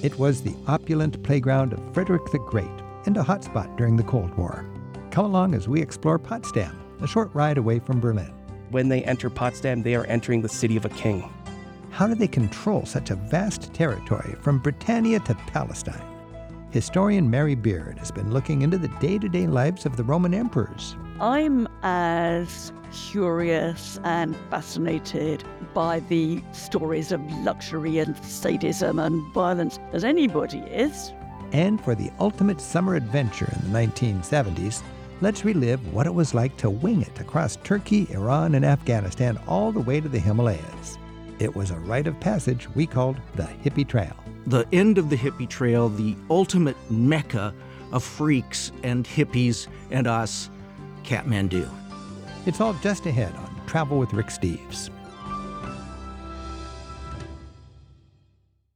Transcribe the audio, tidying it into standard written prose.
It was the opulent playground of Frederick the Great and a hotspot during the Cold War. Come along as we explore Potsdam, a short ride away from Berlin. When they enter Potsdam, they are entering the city of a king. How do they control such a vast territory from Britannia to Palestine? Historian Mary Beard has been looking into the day-to-day lives of the Roman emperors. I'm as curious and fascinated by the stories of luxury and sadism and violence as anybody is. And for the ultimate summer adventure in the 1970s, let's relive what it was like to wing it across Turkey, Iran, and Afghanistan all the way to the Himalayas. It was a rite of passage we called the Hippie Trail. The end of the Hippie Trail, the ultimate mecca of freaks and hippies and us, Kathmandu. It's all just ahead on Travel with Rick Steves.